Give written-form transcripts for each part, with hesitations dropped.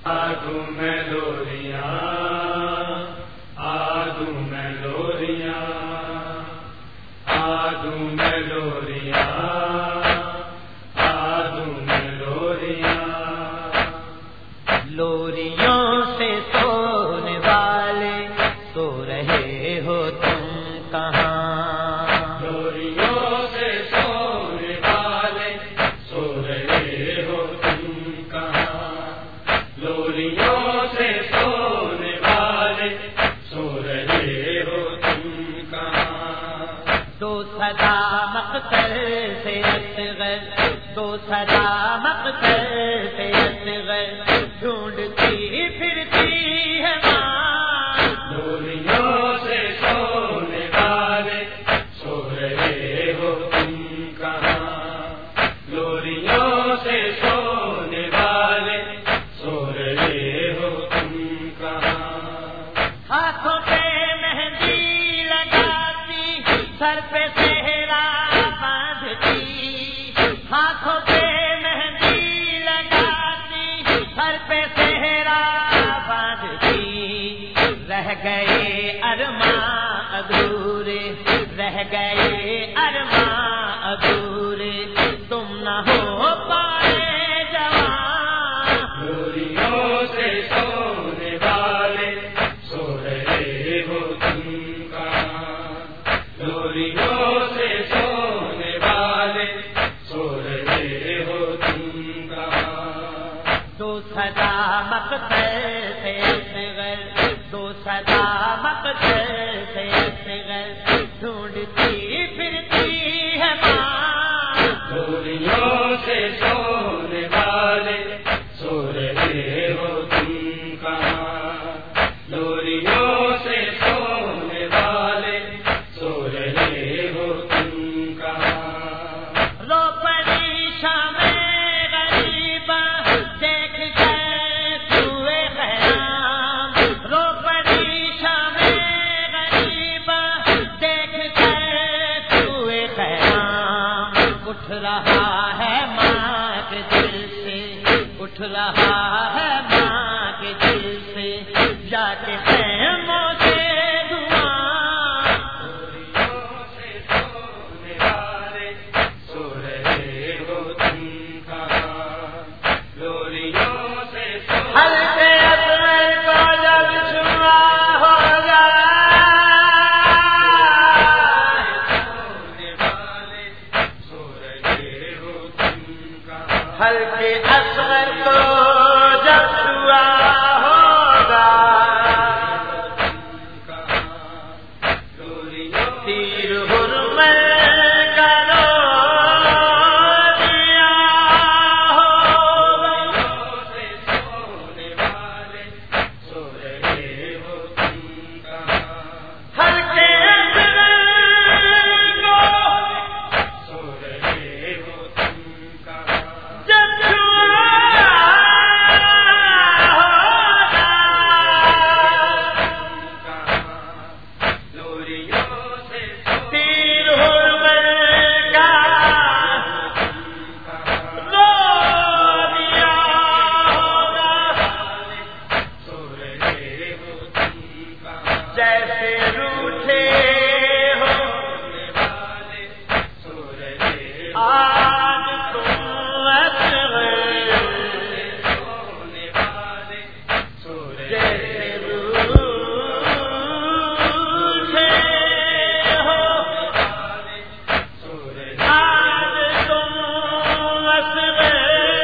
آدوں میں لوریاں، آدوں میں لوریاں، آدوں میں لوریاں، آدوں میں لوریاں، لوریوں سے سونے والے سو رہے ہو تم کہاں؟ لوریوں سے سونے والے سو رہے ہو تم کہاں؟ لوریوں سے سونے والے سو رہے ہو تم کہاں؟ دو صدا مقتل سے اصغر، دو صدا مقتل سے اصغر ڈھونڈتی پھرتی ہے ماں۔ لوریوں سے سونے والے سو رہے ہو تم کہاں؟ لوریوں سے سونے والے سو رہے ہو تم کہاں؟ ہاتھوں پہ مہندی لگاتی، سر پہ صحرا باندھتی، ہاتھوں پہ مہندی لگاتی، سر پہ صحرا باندھتی، رہ گئے ارماں ادھورے، رہ گئے ارماں ادھورے، تم نہ ہو پائے جوان۔ لوریوں سے سونے والے سو رہے ہو تم کہاں؟ لوریوں سے سونے والے سو رہے ہو تم کہاں؟ دو صدا مقتل سے اصغر، دو صدا مقتل سے اصغر ڈھونڈتی پھرتی ہے ماں۔ لوریوں سے سونے والے سو رہے ہو تم کہاں؟ لوریوں سے سونے والے سو رہے ہو تم کہاں؟ رو پڑی شام غریباں دیکھ کر سوئے خیام، رو پڑی شام غریباں دیکھ کر سوئے خیام، اٹھ رہا ہے ماں کے دل سے، اٹھ رہا ہے ماں کے دل سے، جا کے خیموں سے دعاں۔ لوریوں سے سونے والے سو رہے ہو تم کہاں؟ لوریوں سے حلقے اصغر کو جب چھوا ہوگا، سونے والے سو رہے ہو تم کہاں؟ حلقے اصغر کو جب چھوا ہوگا، تیر حرمت کا رو دیا ہوگا۔ حلقے اصغر کو جب چھوا ہوگا، تیر حرمت کا رو دیا ہوگا، جیسے روٹھے ہو آج تم اصغر، جیسے روٹھے ہو آج تم اصغر،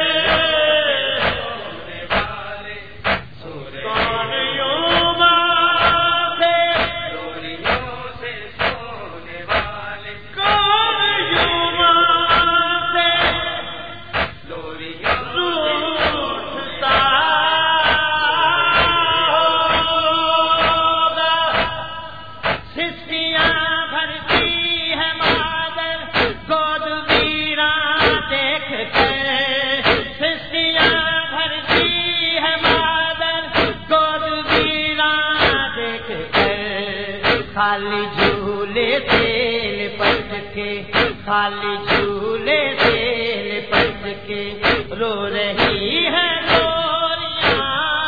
کون یوں ماں سے، کون یوں ماں سے روٹھتا ہوگا، سسکیاں بھرتی ہے مادر گود ویراں دیکھ کر، سسکیاں بھرتی ہے مادر گود ویراں دیکھ کر، خالی جھولے سے لپٹ کے، خالی جھولے سے لپٹ کے رو رہی ہے لوریاں۔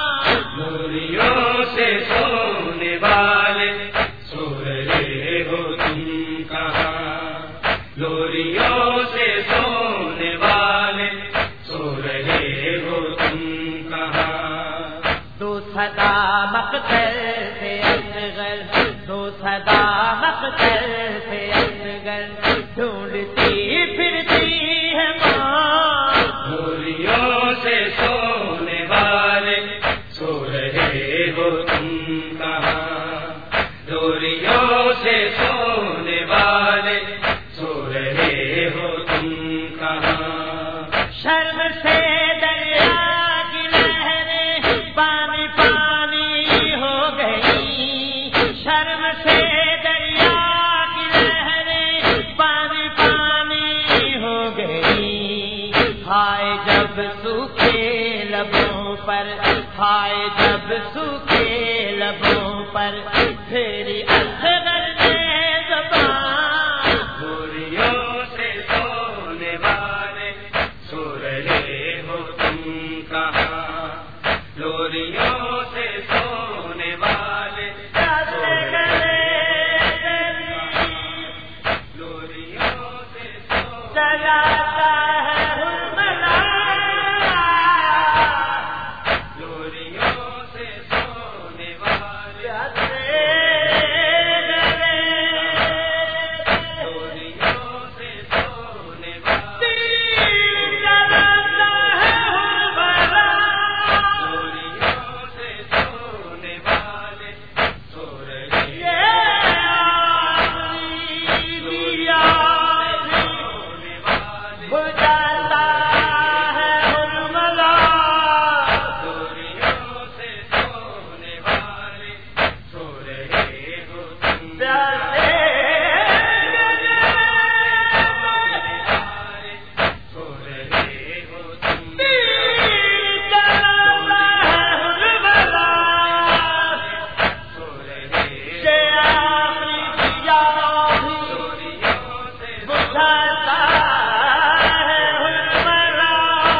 صدا مقتل سے اصغر، دو صدا مقتل سے اصغر، ڈھونڈتی پھرتی ہے ماں، ڈوریوں سے سونے والے سو رہے ہو تم کہاں، ڈوریوں سے سونے والے سو رہے ہو تم کہاں، شرم سے دریا کی لہریں پانی پانی ہو گئی، شرم سے دریا کی لہریں پانی پانی ہو گئی، ہائے جب سوکھے لبوں پر، ہائے جب سوکھے لبوں پر تیری اصغر نے زبان، ڈوریوں سے سونے والے سو رہے ہو تم کہاں، ڈوریوں سے سونے والے سو رہے ڈوریوں سے سونے جلاتا ہے حرملا، ڈوریوں سے سونے والے ڈوریوں سے سونے والے ڈوریوں سے سونے والے سو رہے سونے والے بجاتا ہے حرملا، ڈوریوں سے سونے والے سو رہے ہو تم پیاسے سو رہے ہو تم جلاتا ہے حرملا، سو رہے کہ آخری دیا بھی ڈوریوں سے بجھاتا ہے حرملا،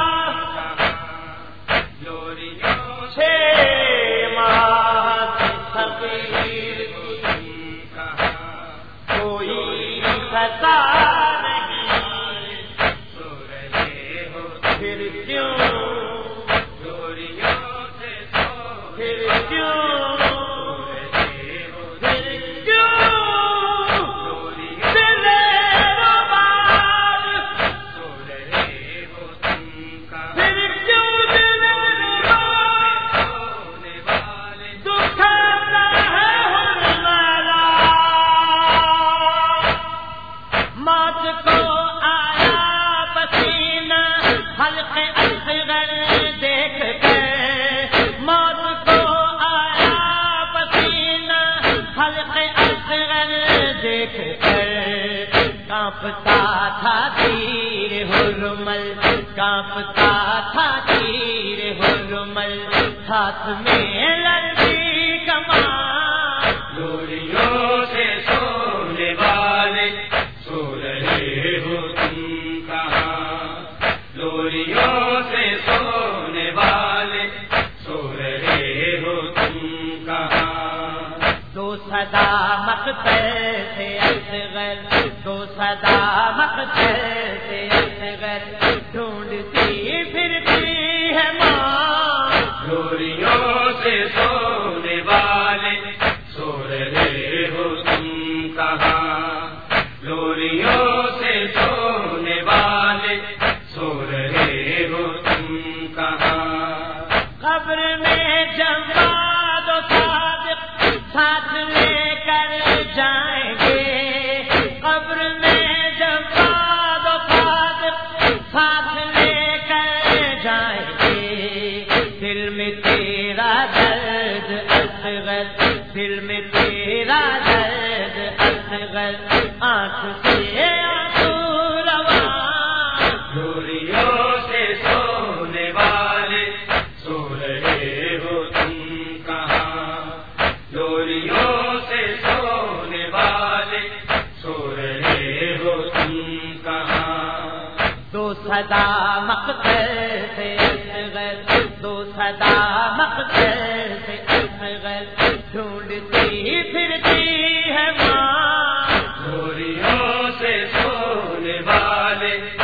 ڈوریوں 6 ماہ کی تقریر تم کہاں کوئی خطا نہیں، سو رہے ہو پھر کیوں، ڈوریوں سے پھر کیوں، رہے ہو پھر کیوں ڈوریوں دل رباب، سو رہے ہو تم کہاں پھر کیوں دل رباب سونے والے دکھاتا ہے حرملا، موت کو آیا پسینہ حلق اصغر دیکھ کر، موت کو آیا پسینہ حلق اصغر دیکھ کر، کانپتا تھا تیر حرمل، کانپتا تھا تیر حرمل، ہاتھ میں لڑکی کمان، ڈوریوں سے سونے والے سو رہے ہو تم کہاں، ڈوریوں سے سونے والے سو رہے ہو تم کہاں، دو صدا مقتل سے اصغر، دو صدا مقتل سے اصغر، ڈھونڈتی پھرتی ہے ماں، ڈوریوں سے سونے والے سو رہے ہو تم کہاں، ڈوریوں سے سونے والے سو رہے ہو تم کہاں، قبر میں جماد و صادق ساتھ لے کر جائیں گے، قبر میں جماد و صادق ساتھ لے کر جائیں گے، دل میں تیرا درد اصغر، دل میں تیرا درد اصغر، آنکھ سے آنسو رواں، ڈوریوں سے سونے والے سو رہے ہو تم کہاں، ڈوریوں سے سونے والے سو رہے ہو تم کہاں، دو صدا مقتل سے اصغر، دو صدا مقتل سے اصغر، ڈھونڈتی پھرتی ہے ماں، ڈوریوں سے سونے والے